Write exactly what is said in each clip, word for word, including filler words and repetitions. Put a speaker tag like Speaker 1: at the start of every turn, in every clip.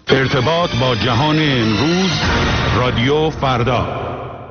Speaker 1: ارتباط با جهان امروز، رادیو فردا.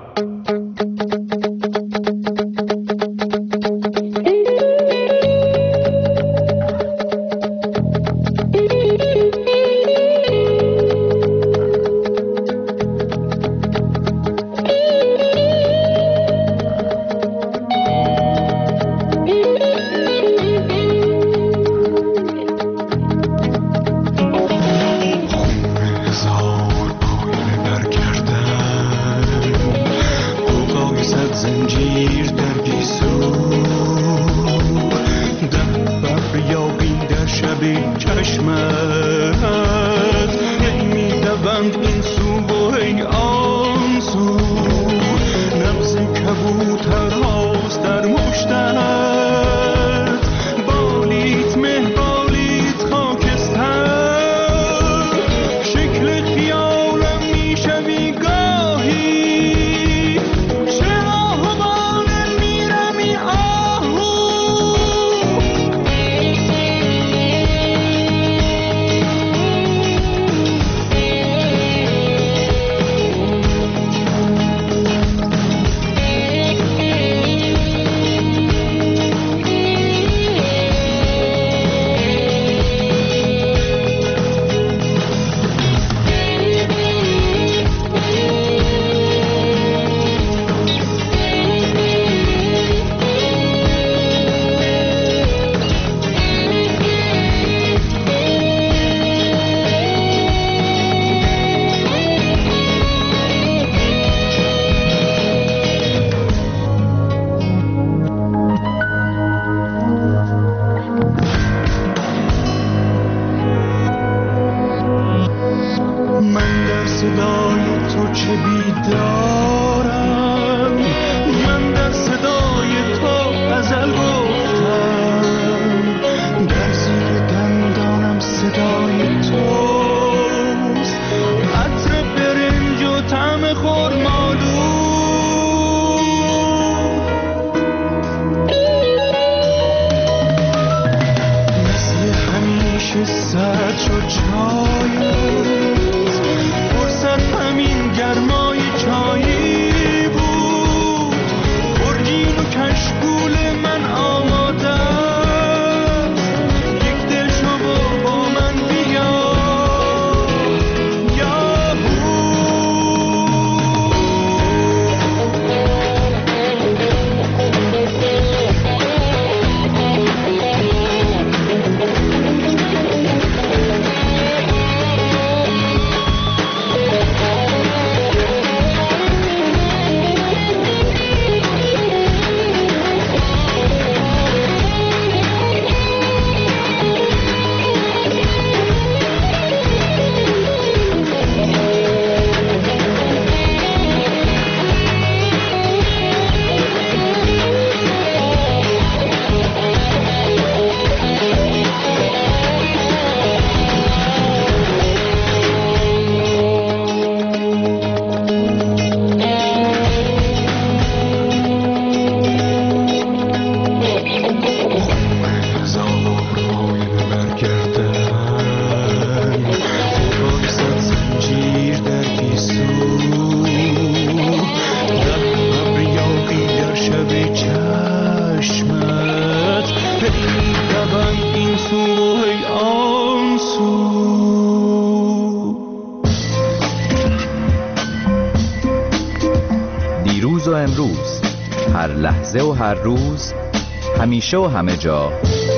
Speaker 2: و هر روز، همیشه و همه جا،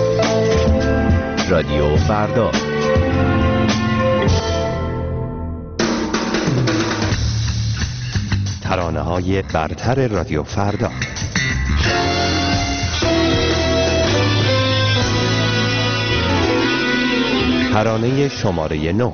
Speaker 2: رادیو فردا.
Speaker 3: ترانه‌های برتر رادیو فردا. ترانه شماره نو.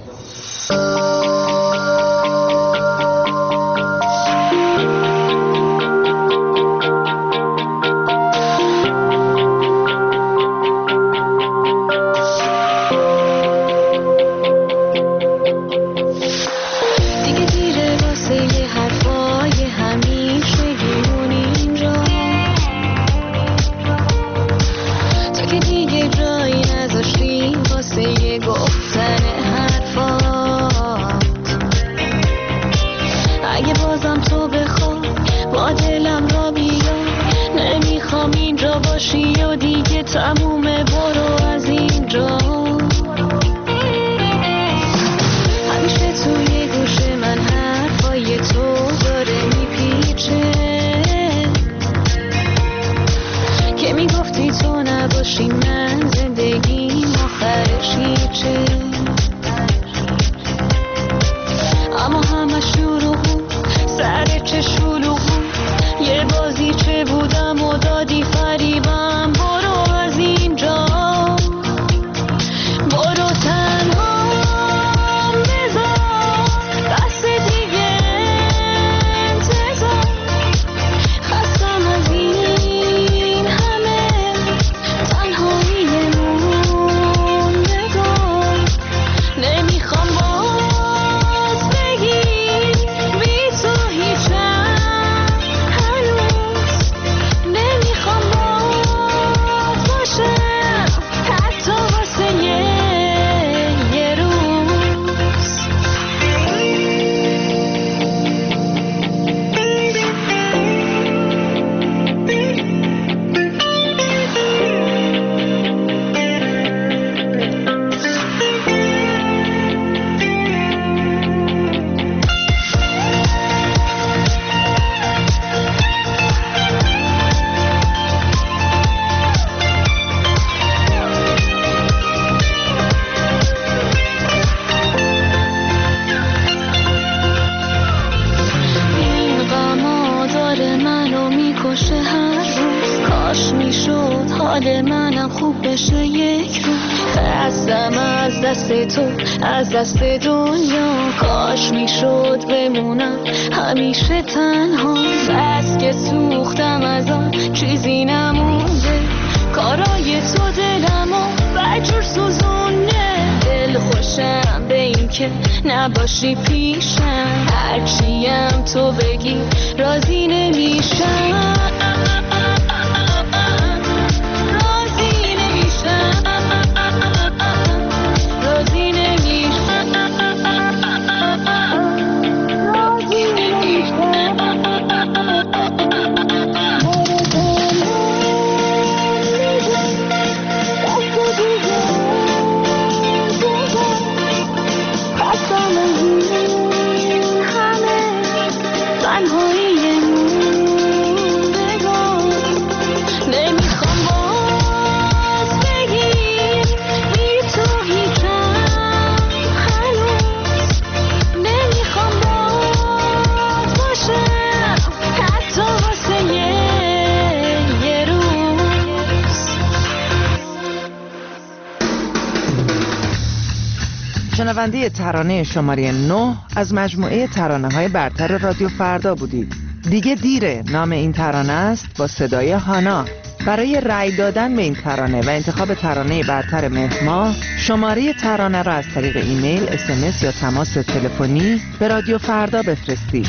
Speaker 4: گفتن حرفا تموم برو از اینجا. همیشه توی گوش من حرفای تو داره میپیچه که میگفتی تو نباشی من زندگیم آخرش هیچه. اما همه شروع بود سر چه شلوغ بود، یه بازی چه بودم و دادی فریبم. برو از اینجا، برو تنها بذار بس دیگه انتظار. خستم از این همه تنهایی موندگار. نمیخوام باز بگی بی تو هیچم هنوز. نمیخوام باز باشم حتی واسه یه یه روز. این غما داره منو میکشه هر روز. کاش میشد حال منم خوب بشه یک روز. خستم از دست تو از دست دنیا. کاش میشد بمونم همیشه تنها. بس که سوختم از آن چیزی نمونده. کارای تو دلمو بجور سوزونه. دل خوشم به این که نباشی پیشم. هرچیم تو بگی راضی نمیشم. راضی نمیشم. راضی نمیشم. راضی تنهایی موندگار. نمیخوام باز بگی بی تو هیچم هنوز. نمیخوام باز باشم حتی واسه یه یه روز.
Speaker 5: شنونده ترانه شماره نه از مجموعه ترانه های برتر رادیو فردا بودید. دیگه دیره نام این ترانه است با صدای هانا. برای رأی دادن به این ترانه و انتخاب ترانه برتر مهر ماه شماره ترانه را از طریق ایمیل، اس ام اس یا تماس تلفنی به رادیو فردا بفرستید.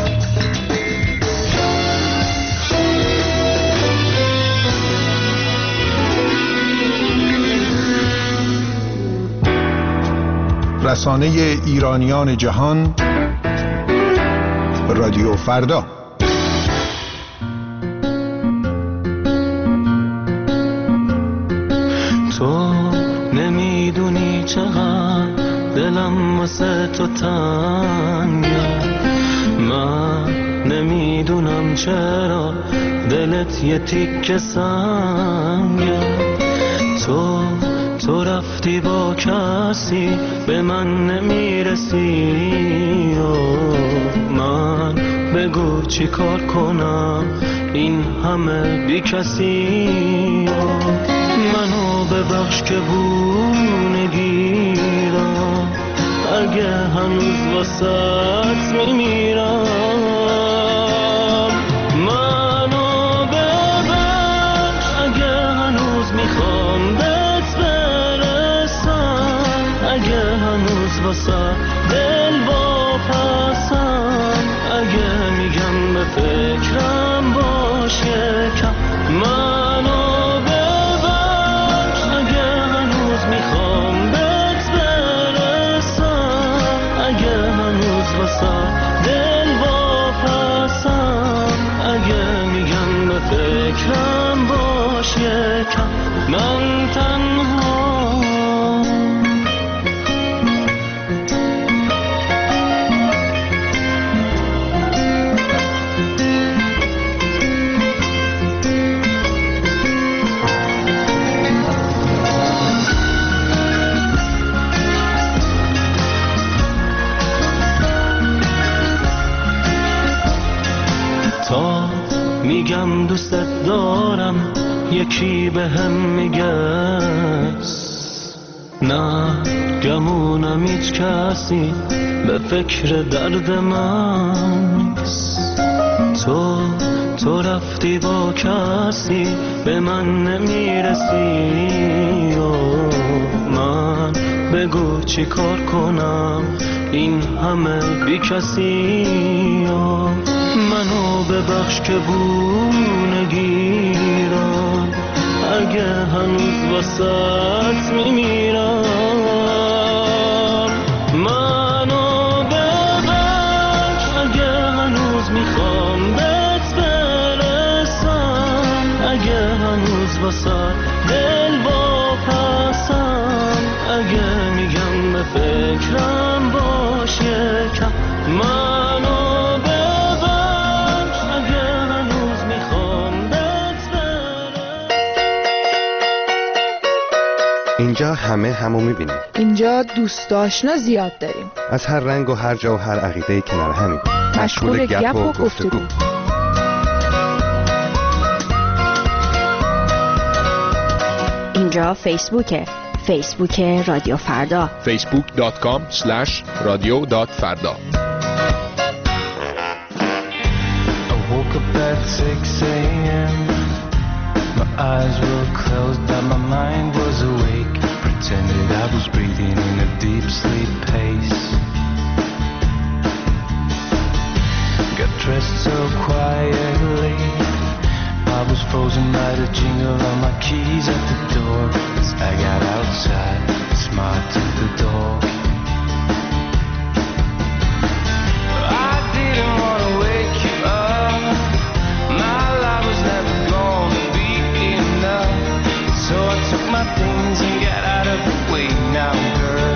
Speaker 6: رسانه ایرانیان جهان رادیو فردا.
Speaker 7: تو نمیدونی چقدر دلم واسه تو تنگه. من نمیدونم چرا دلت یه تیکه سنگه. تو تو رفتی با کسی به من نمیرسی. من بگو چی کار کنم این همه بی کسی. منو ببخش که بونه گیرم اگه هنوز واسط میمیرم. منو ببخش اگه هنوز میخوام بهت برسم. اگه هنوز واسه دل واپسم. اگه میگم به فکرم باش یکم. منو ببخش اگه هنوز میخوام بهت برسم. اگه هنوز واسه دل واپسم. اگه میگم به فکرم باش یکم. من دوست دارم یکی به هم میگه نه گمونم هیچ کسی به فکر درد من نیست. تو تو رفتی با کسی به من نمیرسی و من بگو چی کار کنم این همه بی کسی و منو ببخش که بو نگیرم اگه هنوز واسط میمیرم. منو ببخش اگه هنوز میخوام بهت برسم اگه هنوز واسط دل واپسم اگه میگم به فکرم باش یکم. منو
Speaker 3: اینجا همه همو میبینیم.
Speaker 8: اینجا دوست آشنا زیاد داریم.
Speaker 3: از هر رنگ و هر جا و هر عقیده کنار همیم.
Speaker 8: مشغول گپ و گفتگو.
Speaker 9: اینجا فیسبوکه. فیسبوک رادیو فردا.
Speaker 10: فیسبوک دات کام اسلش رادیو دات فردا.
Speaker 7: My eyes were closed but my mind was awake. Pretended I was breathing in a deep sleep pace. Got dressed so quietly. I was frozen by the jingle of my keys at the door. As I got outside, smiled to the door. I didn't want to wake you up. My life was never gonna be enough. So I took my things and got out of the way now, girl.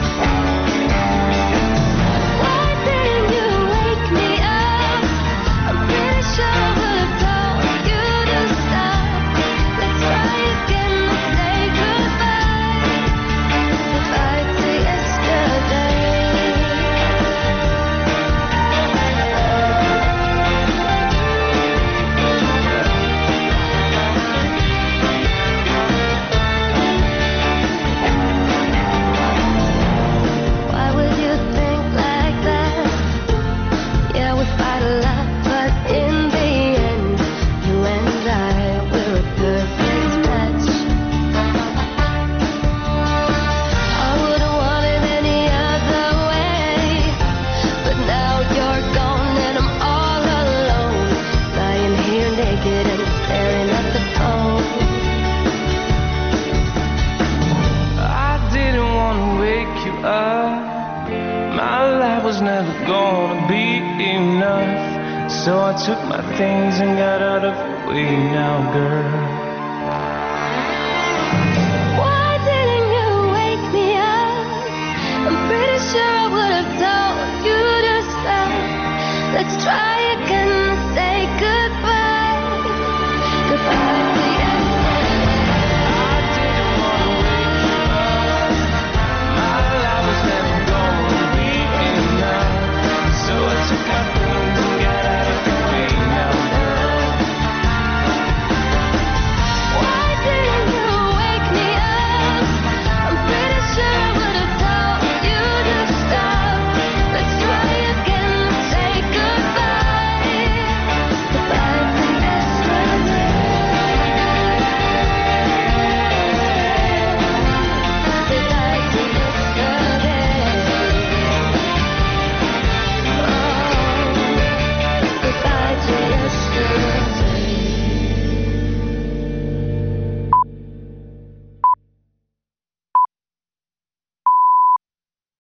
Speaker 4: Why didn't you wake me up? I'm pretty sure I would've told you to stop. Let's try again, let's say goodbye. Goodbye to yesterday. Why would you think like that? Yeah, we fight a lot, but in the end, you and I, we're a perfect match. I wouldn't want it any other way, but now you're gone and I'm all alone, lying here naked and staring at the phone.
Speaker 7: I didn't want to wake you up. My life was never gonna be enough. So I took my things and got out of the way now, girl.